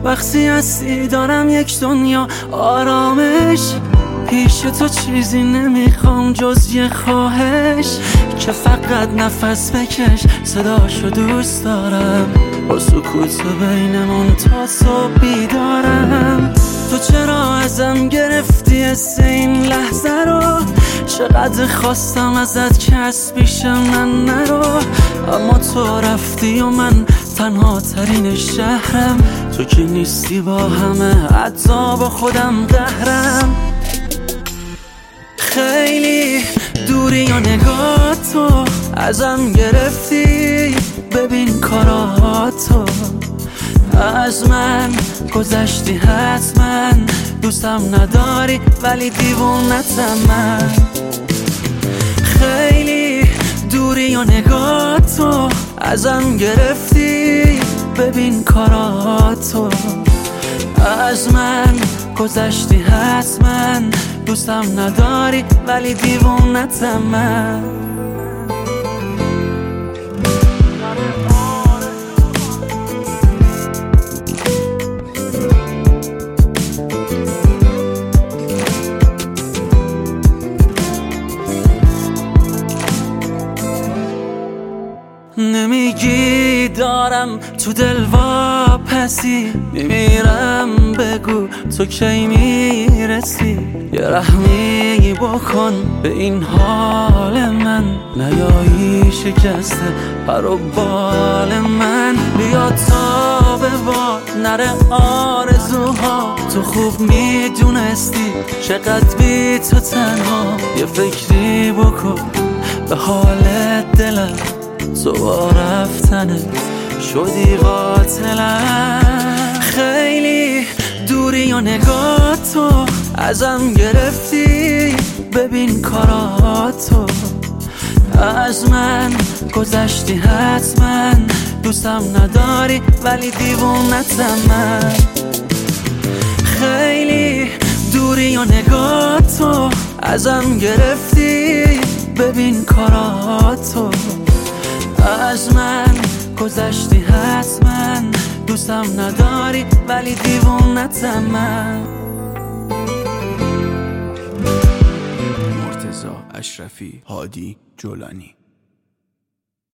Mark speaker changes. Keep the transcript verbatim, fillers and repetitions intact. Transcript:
Speaker 1: وقتی هستی دارم یک دنیا آرامش. پیش تو چیزی نمیخوام جز یه خواهش، که فقط نفس بکش صداشو دوست دارم. با سکوت بینمون تا صبح بیدارم. تو چرا ازم گرفتی حس این لحظه رو؟ چقدر خواستم ازت که از پیش من نرو، اما تو رفتی و من تنها ترین شهرم. تو که نیستی با همه حتی با خودم قهرم. خیلی دوری یا نگاه تو ازم گرفتی، ببین کاراتو از من گذشتی حتما. دوستم نداری ولی دیوونتم من. خیلی دوری یا نگاه تو ازم گرفتی، ببین کاراتو از من گذشتی حتما. دوستم نداری ولی دیوونتم من. نمیگی دارم تو دل واپسی، میمیرم بگو تو کی میرسی. یه رحمی بکن به این حال من، نیایی شکسته پر و بال من. بیا تا به باد نره آرزوها، تو خوب میدونستی چقدر بی تو تنها. یه فکری بکن به حال دلم، تو با رفتنت شدی قاتلم. خیلی دوری یا نگاه تو ازم گرفتی، ببین کاراتو از من گذشتی حتما. دوستم نداری ولی دیوونتم من. خیلی دوری یا نگاه تو ازم گرفتی، ببین کاراتو از من گذشتی حتما. دوستم نداری ولی دیوونتم من.
Speaker 2: مرتضی اشرفی، هادی جولانی.